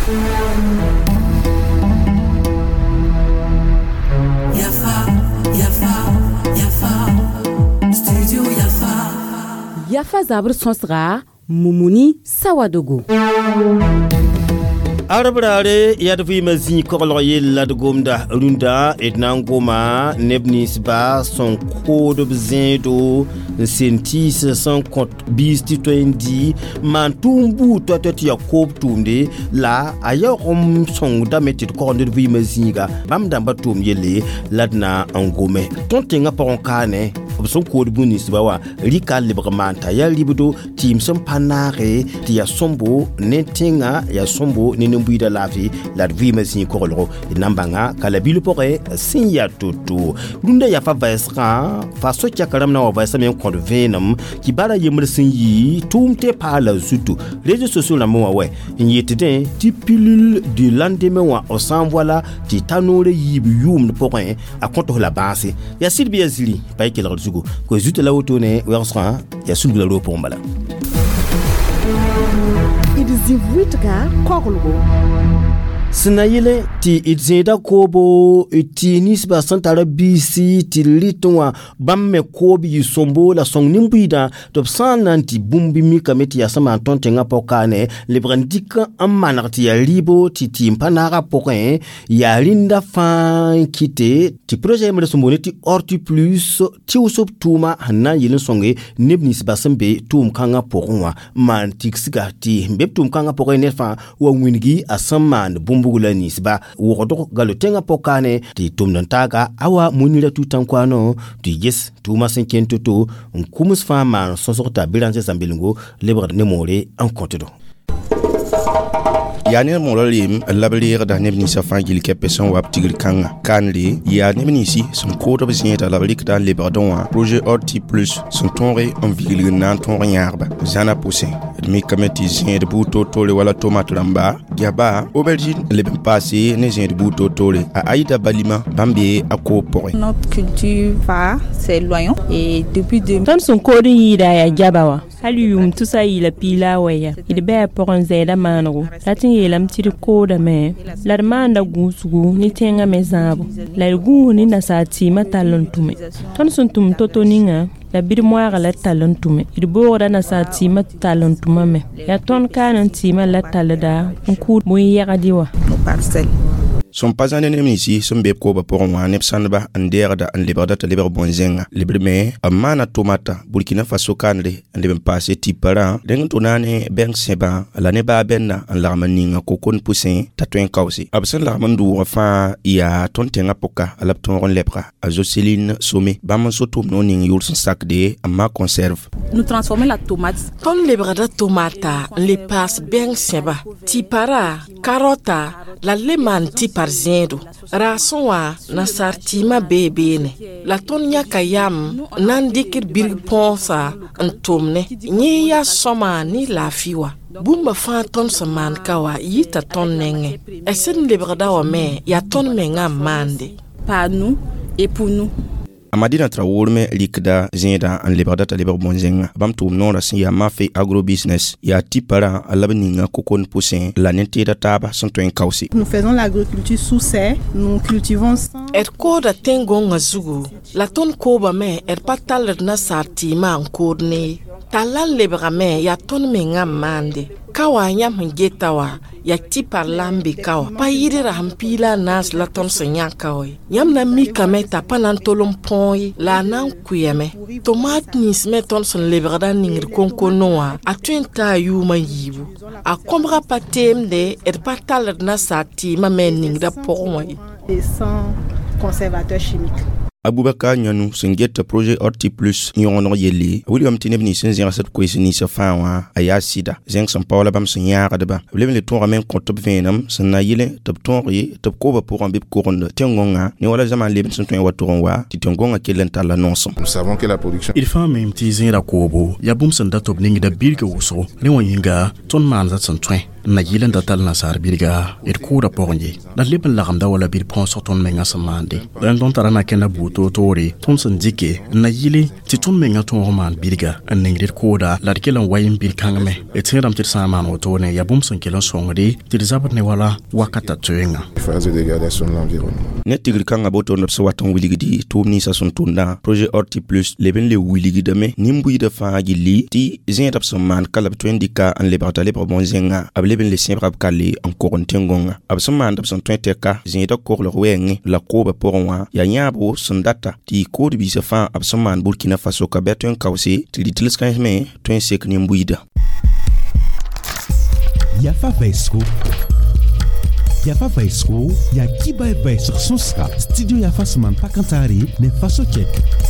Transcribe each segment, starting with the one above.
Yafa zabur sonsra mumuni sawadogo. Arbrare yadvi mazi kokoloye ladgomda runda etnangoma nebnis ba son code bzindo sentis sans compte bisti twendi mantumbu totet yakob tumde la ayorom son dametit korne vi maziga bamda batum yele ladna angome tontenga paronkane son code bunis bawa rika libramanta ya libudo tim som panare tia sombo netinga ya sombo buida lafi la vima sin korolo nambanga kala bilu pore sin ya toto lunda ya fa vaisra fa so chakaram na vaisa men kon venam ki bara yemre sin yi tumte pala zutu réseaux sociaux na mo we yetide ti pilule de lendemain wa osanvoila ti tanore yibu yum pore a konto la base ya silbia zili pa ikela zugo ko zutu la otone wersa ya sulgula lo pombala Idzivuitka kokologo. Sinayele ti idzeda kobo ti nisba santara bisi ti litwa bamme kobi yisombo la song nimbuida top sananti bumbi mika meti ya sama tontenga pokane lebrandika amanarti ya libo ti mpanara pokin ya linda fan kite ti projet mele sombone ti orti plus ti usop tuma hana yilin songe nebnis basembe tum kanga pokonwa man tiksiga ti mbep tum kanga pokin nefa wa wingi asaman bugula nisba wodo galotenga pokane ti tumnantaga awa munira tutankwano ti yes tuma senkento to nkumus fama sonsorta bilanse zambelingo lebre nemore en contedo yani mololim lablir da nebni safan gil kepeson wap tigil kanga kanli ya nebni si son kodo besinta lablik da liberdon projet orti plus son tonre en ville nan ton yarba zana poussé mi kameti zin de buto tole wala tomate lamba gaba aubergine le ben passé ne zin de buto tole a aida balima bambé ako poré notre culture va c'est loyant et depuis ton son kodo yida ya jabawa Halium tusa ila pila waya idbe poron zeda manro latin yelam tiri koda me larmanda gusugu ni tenga mezabu largu ni nasati matalon tume ton sun tum totoninga la bir moira la talon tume idbo na sati matalon tumame ya ton kanan tima la talada nku muy yagadiwa no parcel son pas un ennemi ici son beb ko ba pour moi nep sanba anderda an liberda te liber bonzenga libreme amana tomata burkina faso kanle ande ben passé tipara den tonane ben seba la ne ba benna an larmaninga ko kon poussin tatuen kausi absen larmandu fa ya tontenga poka alap ton lepra a Joseline Somé bam so tom non ning yul son sac de ama conserve nous transformer la tomate ton librada tomata le passe ben seba tipara carota la leman tipar zendo rasonwa na sartima bebene la tonya kayam nandikir bir ponsa antomne ni ya soma ni lafiwa bumba fa ton saman kawa yita ton nenge esen librada wa me ya ton menga mande par nous et pour nous Amadina Traoré likda zenda an liberda ta liber bonzenga bam tum non rasin ya mafe agrobusiness ya tipara alabninga kokon poussin la nente da taba son to kausi. Nous faisons l'agriculture sous serre, nous cultivons sans koda tengonga zugu la ton koba me patal na sartima an kodne talal libra me ya ton menga mande kawa nyam ngetawa ya tipar lambi kawa pa yidira hampila nas la ton senya kawa yam na mi kameta panan tolom poi la nan kuyeme tomate nis me ton son lebrada ningir konkonoa a twenta yuma yibu a kombra patem de patal na sati ma men ningra porwa et sans conservateur chimique. Aboubaka Nyanou sengeta projet Orti Plus nyono yeli William Tinebni senzi rasat kwesini sa fawa aya sida zeng san Paula bam senyara deba William le ton ramen kontop venam sana yele top ton ri top koba pour un bib couronne tengonga ni wala zaman leben son ton watoronwa ti tengonga kelenta la nonson. Nous savons que la production il fa même ti zera kobo ya bum san datop ningi da bilga woso ne wonyinga ton man zat san twen na yilen da tal na sar birga kura ponye na leben la gamda wala bir pon sorton menga samande dan don tarana kena buto tori ton sandike na yili ti ton menga ton roman birga an ngir koda la kelan wayin bir kangame etiram tir saman otone ya bum son kelan songri tir zabat ne wala wakata twenga phase de dégradation de l'environnement net tigir kanga boto no so watan wiligidi tumni sa son tunda projet Horti Plus leben le wiligida me nimbu da fa gili ti zintab saman kala twendika an liberté libre bonzenga ableben le sien rab kali en korontengonga absaman dab son twenteka zinta kor le wengi la koba porwa ya nyabo sondata ti kod bi se fa absaman Burkina Faso ka betun kawsi ti ditilskan me twen sek nimbuida Yafa Vaisco, ya Kiba Vaisco Sonska, Studio Yafa Suman Pakantari, ne Faso Check.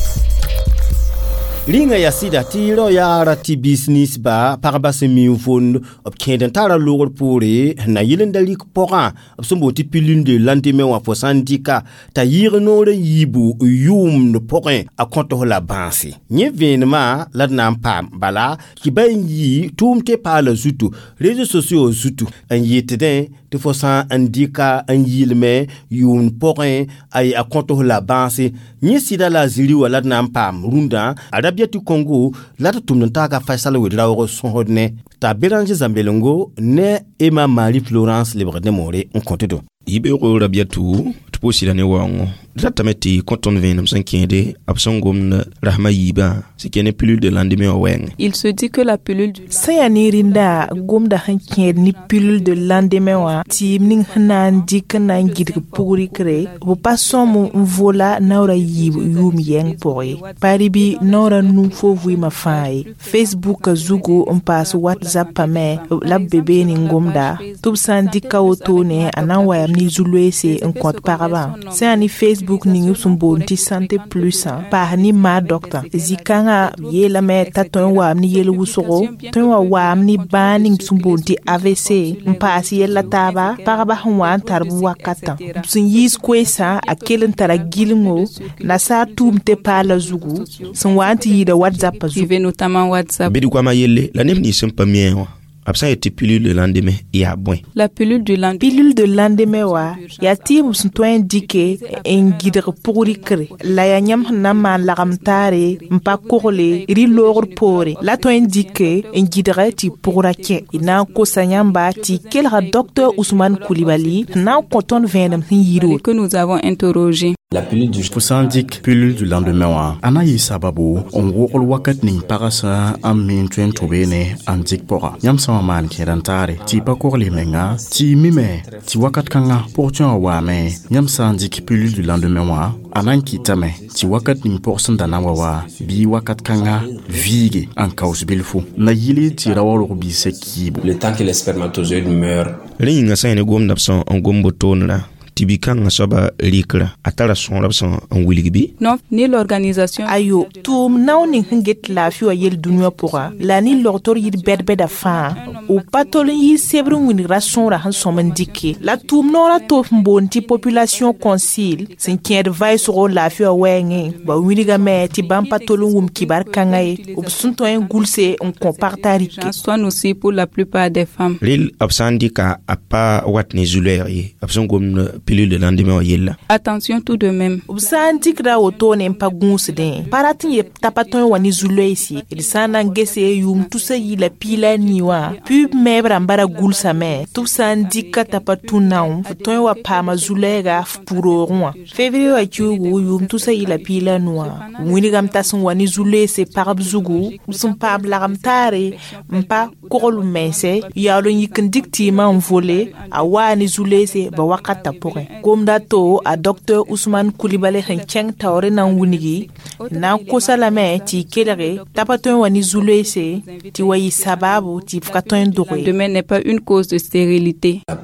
Ringa ya sida tiro ya rati business ba parabase miufon op kenden tara logor pore na yilen dalik pora op sombo ti pilune de lendemain wa fo sandika ta yirno re yibu yum no porin a konto la bansi nye venema la nampa bala ki ben yi tumte pa la zutu réseaux sociaux zutu an yiteden te fo san andika an yilme yum porin ay a konto la bansi nye sida la zili wala nampa runda Arabia tu Congo la tumnta ka Faisal Wedrawo sonhodne ta Béranger Zambelongo ne Emma Marie Florence Lebrede More on compte do Ibero Arabia tu posi la ne wango Zatameti konton venam sankende absongom rahma yiba sikene pilule de lendemain weng. Il se dit que la pilule du Sayanirinda gomda hankier ni pilule de lendemain wa ti mning hanan dik na ngid puri kre bo pasomu vola naura yib yum yeng poy paribi nora nu fo vui ma fai Facebook zugo on passe WhatsApp me la bébé ni ngomda tub sandika otone anawa ni zulwese en compte paraba sayani Facebook ni sumbo nti santé plus pa ni ma docteur zikanga yela me taton wa ni yelu wusoro ton wa ni bani sumbo nti AVC mpasi yela taba paraba hwa tarbu wakata sun yis kwesa akelen tara gilingo na sa tumte pala zugu sun wanti yida WhatsApp zugu notamment WhatsApp bidi kwa mayele la nemni sempa mien absent était pilule le lendemain ya bon la pilule de lendemain wa ya tim sun to indiqué en guide pour rikre la ya nyam na ma la ramtare mpa korle ri lor pore la to indiqué en guide ti pour rake ina ko sanyamba ti quel docteur Ousmane Koulibaly na coton venam hiro que nous avons interrogé la pilule du Poussandik pilule du lendemain wa anayi sababu on wokol wakat ning parasa amin twen tobene andik pora nyam sama man kirantare ti pakor menga ti mime ti wakat kanga portion wa me nyam sandik pilule du lendemain wa ananki tame ti wakat ning portion danawa wa bi wakat kanga vige en cause bilfo na yili ti rawol bi sekibo le temps que les spermatozoïdes meurent ringa sayne gom napson on gombo tonla tibikanga soba likra atala son rabson en wiligbi non ni l'organisation ayo tum nawni nget la fi wa yel dunya pora la ni l'autor yir bedbeda fa o patolin yi sebrun wini rason ra han somandike la tum nora to mbonti population concile sin kier vai so la fi wa wenge ba winiga me ti bam patolin wum kibar kangai o sunto en gulse on compartari soit aussi pour la plupart des femmes lil absandika apa watni zuleri absongom pilule de lendemain yella attention tout de même ubsantik ra oto ne mpa gunsde paratin ye tapaton wani zuleisi ilisana ngese yum tusa yila pila niwa pub mebra mbara gulsa me tubsandika tapatunaum ton wa pama zulega puroron février wa chugu yum tusa yila pila noa wini gam tasun wani zuleise parab zugu sum pab la gamtare mpa kokolu mense yalo yikindikti ma volé awani zuleise ba wakata pore gomda to a docteur Ousmane Koulibaly hencheng tawre na wunigi na kosalame ti kelere tapaton wani zulese ti wayi sababu ti fkaton dore demain n'est pas une cause de stérilité la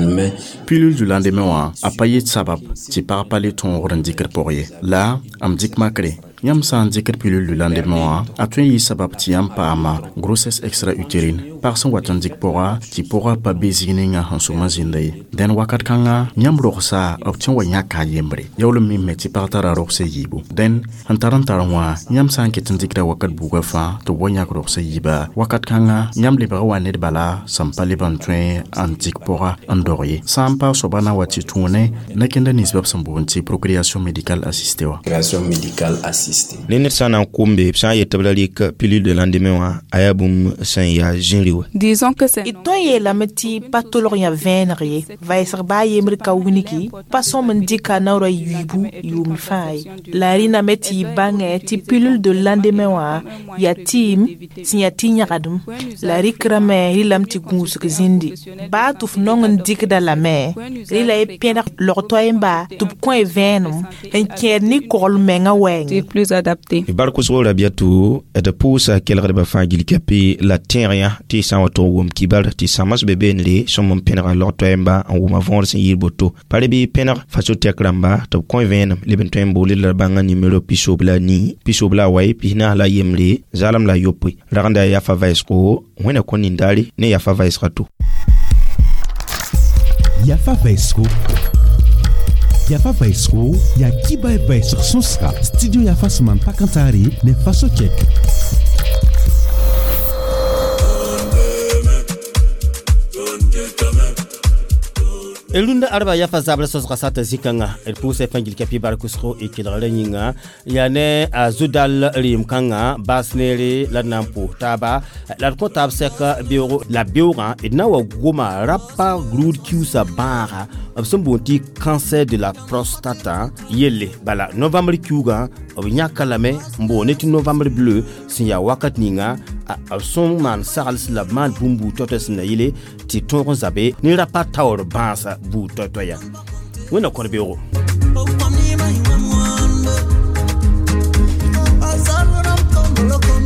pilule du lendemain wa apayet sabab ti parapale ton rendiker porye la amdik makre yam san dikir pilule du lendemain a tun yi sabab ti yam paama grossesse extra-utérine par son watan dik pora ti pora pa bezini nga hansuma zindai den wakat kanga yam roksa option wa nyaka yembre yawlo mi meti partara rokse yibu den hantaran taranwa yam san ketin dikra wakat buga fa to wonya rokse yiba wakat kanga yam libra wa ned bala sampali bantwen antik pora andorye sampa sobana wati tune nakenda nisbab sambonti procréation médicale assistée wa Création médicale assistée. Lenet sana kumbe psa yetabalik pilule de lendemain wa ayabum san ya jinriwa. Disons que c'est itoye la meti patologia venere vai serba yemri ka uniki pason mendika na ora yibu yumi fai la rina meti bange ti pilule de lendemain wa ya tim sinyatinya kadum la rikrame rilam ti gus zindi ba tuf nongon dikda la me rila e pena lortoyemba tup coin venum en kerni kol menga weng plus adapté. Barko sora biatu et pousa kelre ba fangil kapi la terre ti sa wato wom kibar ti samas bebenle som penra lortoyemba en woma vonse yirboto pare bi penar faso tekramba to coin venum leben tembo le banga numero pisobla wai pina la yemle zalam la yopi randa ya fa vaisko wena koni ndali ne ya fa vaisrato ya fa vaisko Yafa Vaisco, ya Kiba Vaisco Sonska, Studio Yafa Suman Pakantari, ne Faso Kek. Elunda arba yafa zabla sos rasata zikanga el puse fangil kapi barkusro e kilare nyinga yane azudal rimkanga basnere la nampo taba la kontab seka bioro la biora et na wa goma rapa grud kiusa bara absambonti cancer de la prostate yelle bala novembre kiuga obinyaka lame mboneti novembre bleu sinya wakat ninga son man sals la man bumbu totes na yile ti ton zabe ni rapa tawr bansa bu totoya wona kon bewo Azalura